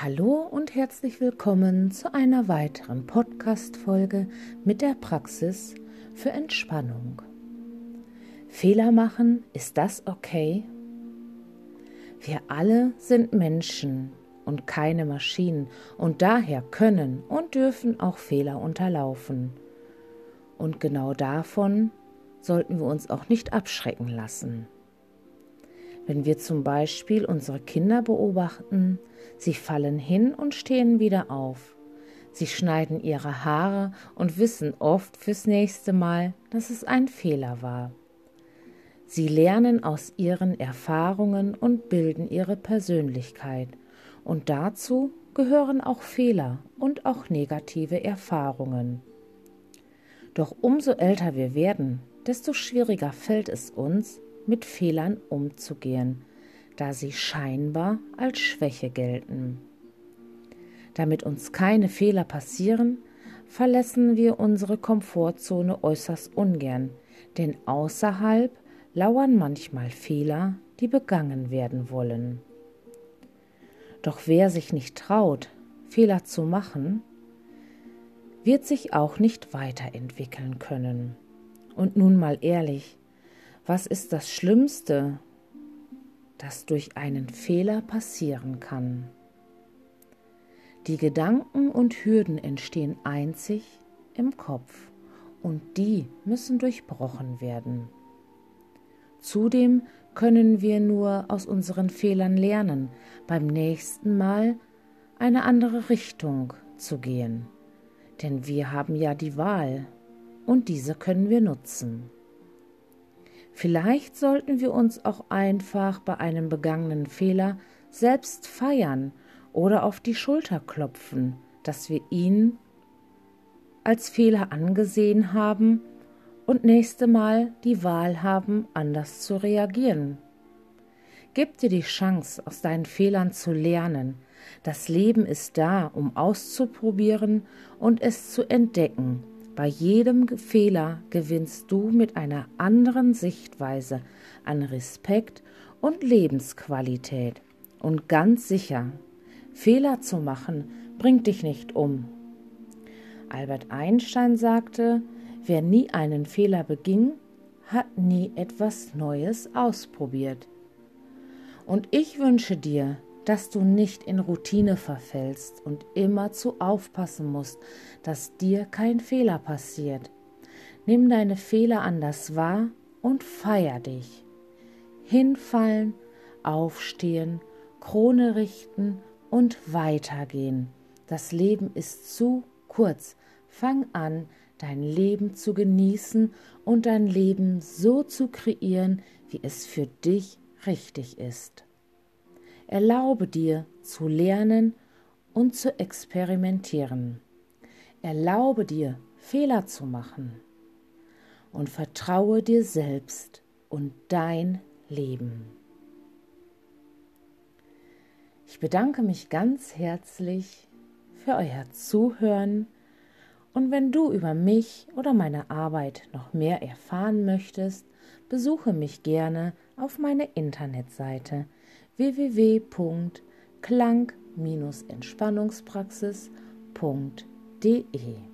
Hallo und herzlich willkommen zu einer weiteren Podcast-Folge mit der Praxis für Entspannung. Fehler machen, ist das okay? Wir alle sind Menschen und keine Maschinen und daher können und dürfen auch Fehler unterlaufen. Und genau davon sollten wir uns auch nicht abschrecken lassen. Wenn wir zum Beispiel unsere Kinder beobachten, sie fallen hin und stehen wieder auf. Sie schneiden ihre Haare und wissen oft fürs nächste Mal, dass es ein Fehler war. Sie lernen aus ihren Erfahrungen und bilden ihre Persönlichkeit. Und dazu gehören auch Fehler und auch negative Erfahrungen. Doch umso älter wir werden, desto schwieriger fällt es uns, mit Fehlern umzugehen, da sie scheinbar als Schwäche gelten. Damit uns keine Fehler passieren, verlassen wir unsere Komfortzone äußerst ungern, denn außerhalb lauern manchmal Fehler, die begangen werden wollen. Doch wer sich nicht traut, Fehler zu machen, wird sich auch nicht weiterentwickeln können. Und nun mal ehrlich, was ist das Schlimmste, das durch einen Fehler passieren kann? Die Gedanken und Hürden entstehen einzig im Kopf und die müssen durchbrochen werden. Zudem können wir nur aus unseren Fehlern lernen, beim nächsten Mal eine andere Richtung zu gehen. Denn wir haben ja die Wahl und diese können wir nutzen. Vielleicht sollten wir uns auch einfach bei einem begangenen Fehler selbst feiern oder auf die Schulter klopfen, dass wir ihn als Fehler angesehen haben und nächste Mal die Wahl haben, anders zu reagieren. Gib dir die Chance, aus deinen Fehlern zu lernen. Das Leben ist da, um auszuprobieren und es zu entdecken. Bei jedem Fehler gewinnst du mit einer anderen Sichtweise an Respekt und Lebensqualität. Und ganz sicher, Fehler zu machen, bringt dich nicht um. Albert Einstein sagte, wer nie einen Fehler beging, hat nie etwas Neues ausprobiert. Und ich wünsche dir, dass du nicht in Routine verfällst und immerzu aufpassen musst, dass dir kein Fehler passiert. Nimm deine Fehler anders wahr und feier dich. Hinfallen, aufstehen, Krone richten und weitergehen. Das Leben ist zu kurz. Fang an, dein Leben zu genießen und dein Leben so zu kreieren, wie es für dich richtig ist. Erlaube dir zu lernen und zu experimentieren. Erlaube dir, Fehler zu machen und vertraue dir selbst und dein Leben. Ich bedanke mich ganz herzlich für euer Zuhören und wenn du über mich oder meine Arbeit noch mehr erfahren möchtest, besuche mich gerne auf meiner Internetseite www.klang-entspannungspraxis.de